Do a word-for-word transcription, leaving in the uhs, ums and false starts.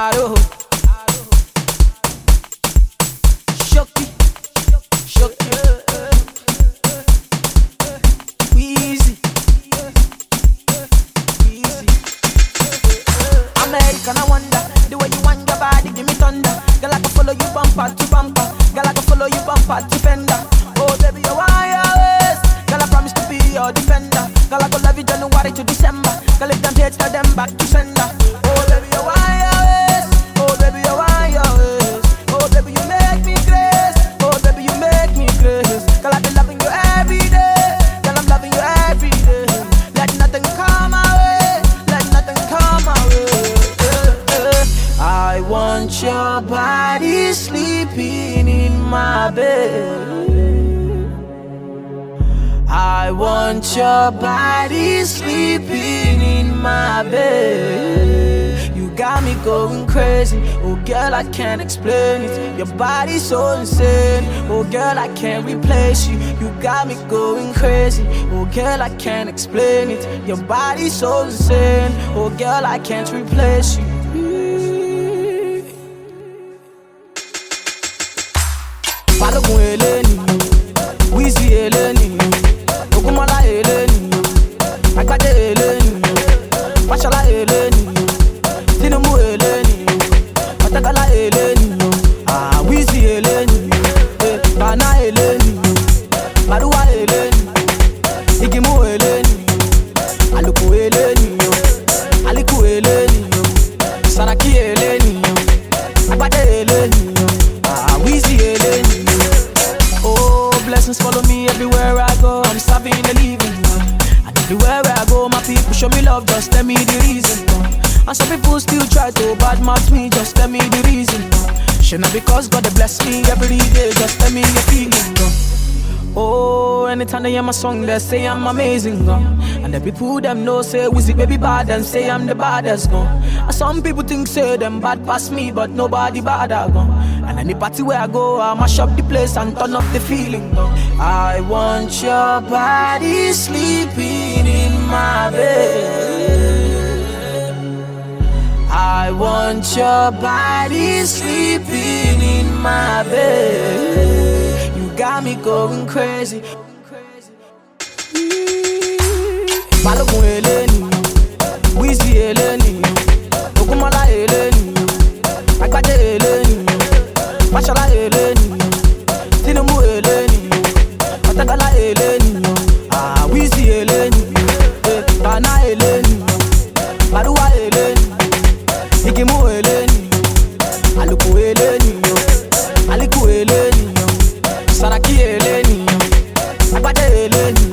Aro, Shoki, Shoki, Weezy, Weezy. American, I wonder the way you want your body, give me thunder. Girl, I can follow you bumper to bumper. Girl, I can follow you bumper to fender. Oh baby, you want your waist. Girl, I promise to be your defender. Girl, I go love you January to December. Girl, if them hate, tell them back to sender. Oh baby, you want your waist. Oh baby, you want your waist. Oh baby, you make me crazy. Oh baby, you make me crazy. Girl, I've been loving you every day. Girl, I'm loving you every day. Let nothing come my way. Let nothing come my way. I want your body sleeping in my bed. I want your body sleeping in my bed. You got me going crazy. Oh girl, I can't explain it. Your body's so insane. Oh girl, I can't replace you. You got me going crazy. Oh girl, I can't explain it. Your body's so insane. Oh girl, I can't replace you. Balogun eleni, Weezy eleni, Ogunmola eleni, Agbade eleni, Fashola eleni, Tinubu eleni, Otedola eleni, ah Weezy eleni, eh, Bana eleni, Maruwa eleni, Igimu eleni, Aluku eleni, Aliku eleni, Saraki eleni, Agbade eleni, ah Weezy eleni. Blessings follow me everywhere I go. I'm serving the living God. And everywhere I go, my people show me love. Just tell me the reason God. And some people still try to badmouth me. Just tell me the reason God. Should not because God they bless me every day. Just tell me your feeling God. Oh, anytime they hear my song, they say I'm amazing God. And the people them know say Weezy baby bad and say I'm the baddest God. And some people think say them bad past me, but nobody bad God. And any party where I go, I mash up the place and turn up the feeling God. I want your body sleeping in my bed. I want your body sleeping in my bed. You got me going crazy. Balogun eleni, Weezy eleni, Ogunmola eleni, Agbade eleni, Fashola eleni, Tinubu eleni, Otedola eleni, ah Weezy eleni, eh, Bana eleni, Maruwa eleni, Igimu eleni, Aluku eleni, Aliku eleni, Saraki eleni, Agbade eleni.